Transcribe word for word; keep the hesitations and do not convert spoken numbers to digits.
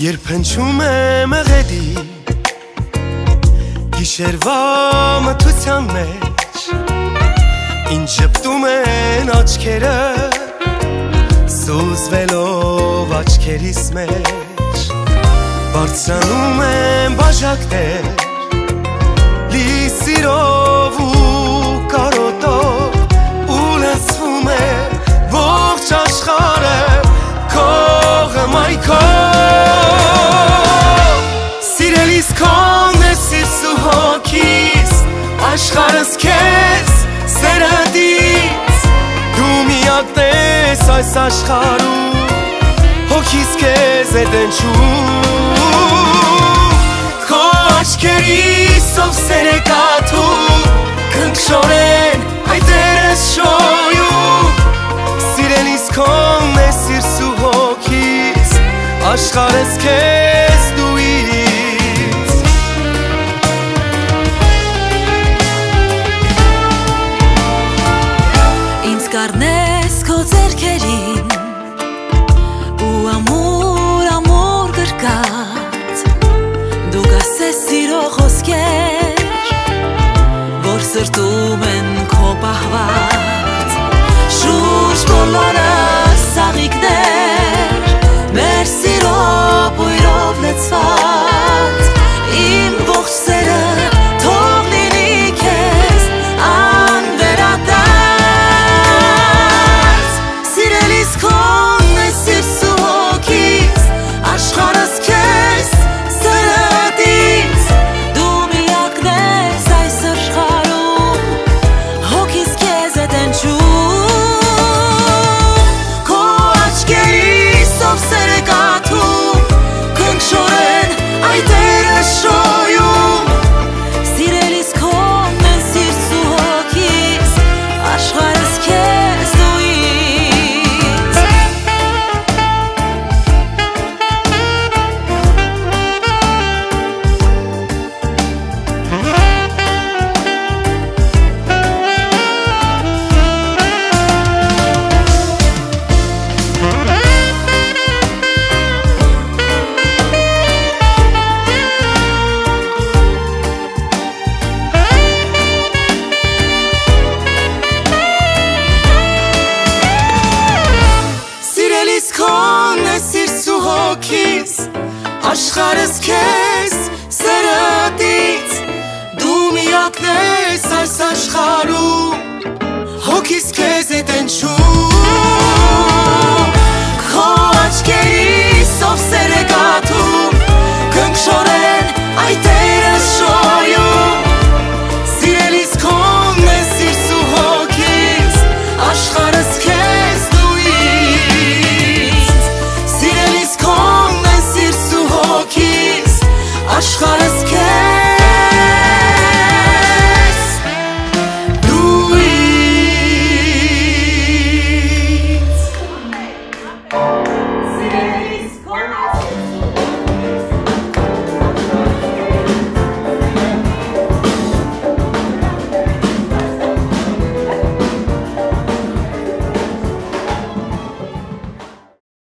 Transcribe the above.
Երբնչում եմ եղեդի Գիշերվա մթության մեջ Ինչ ժպտում են աչքերը Սուզվելով աչքերիս մեջ Բարձրանում են բաժակներ Լի սիրով ու կարոտով Ու լսվում է ողջ աշխարհը Քողը մայքով Սիրելիս քոն է սիրս ու հոգիս Աշխարհս քեզ սերնդից Դու միակն ես այս աշխարհում Հոգիս քեզ է դնչում Քո աչքերիսով սեր է կաթում Քնքշորեն այտերս շոյում Սիրելիս քոն է սիրս ու հոգիս Աշխարհս քեզ դուից Ինձ կառնես քո ձեռքերին Ու ամուր ամուր գրկած Դու կասես սիրո խոսքեր Որ սրտում են քո պահված Շուրջ բոլորս սաղիկներ Մեր սիրո բույրով լեցված Իմ ողջ սերը թող լինի քեզ անվերադարձ Սիրելիս քոն է սիրս ու հոգիս Աշխարհս քեզ սրտից Դու միակն ես այս աշխարհում Հոգիս քեզ է դնչում Քո աչքերիսով սեր է կաթում Քնքշորեն այտերը շոյում Սիրելիս քոն է սիրս ու հոգիս Աշխարհս քեզ դուից Սիրելիս քոն է սիրս ու հոգիս Աշխարհս քեզ սրտից Դու միակն ես այս աշխարհում Հոգիս քեզ է դնչում